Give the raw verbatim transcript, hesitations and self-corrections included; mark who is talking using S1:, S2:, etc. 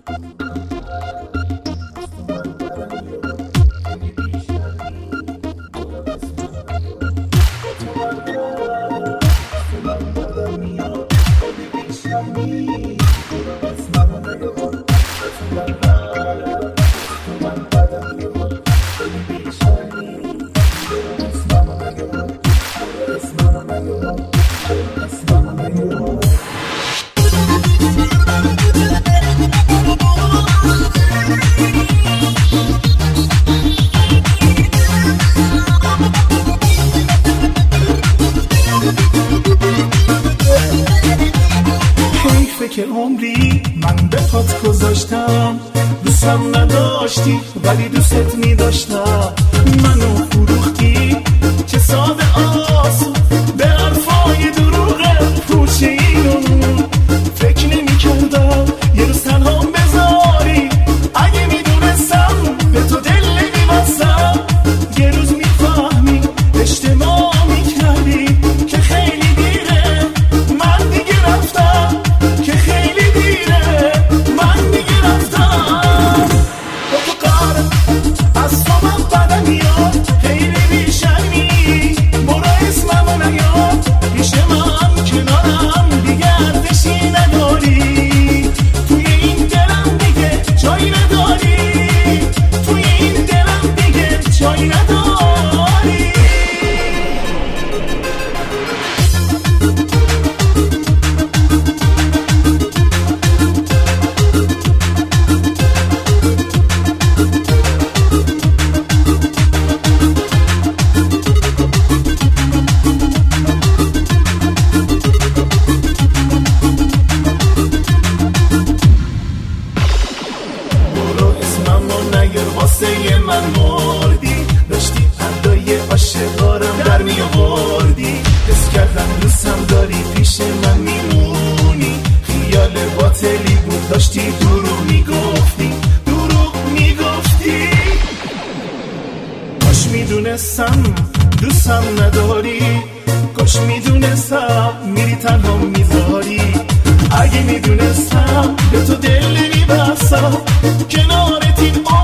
S1: که عمری من به پات گذاشتم، دوستم نداشتی ولی دوست می داشتم. منو فروختی چه ساده آسون به حرفای دروغ پوچه اینو. فکر نمی کردم یه روز تنها بذاری، اگه می دونستم به تو دل نمی بستم. یه روز می فهمی اجتماع می کردی که خیلی دیره، من دیگه رفتم که خیلی دیره، من دیگه رفتم. با تو قارم از تو من بدم میاد، خیلی بیشرمی برو اسممو نیاد. پیش من کنارم دیگه ارزشی نداری، توی این دلم دیگه جایی نداری، توی این دلم دیگه جایی نداری. واسه من مردی، داشتی ادای عاشقارم در می آوردی. حس کردم دوستم داری پیش من میمونی، خیال باطلی بود داشتی دروغ میگفتی، دروغ میگفتی. کاش میدونستم دوستم نداری، کاش میدونستم میری تنها میذاری. اگه میدونستم به تو دل نمیبستم کنارت این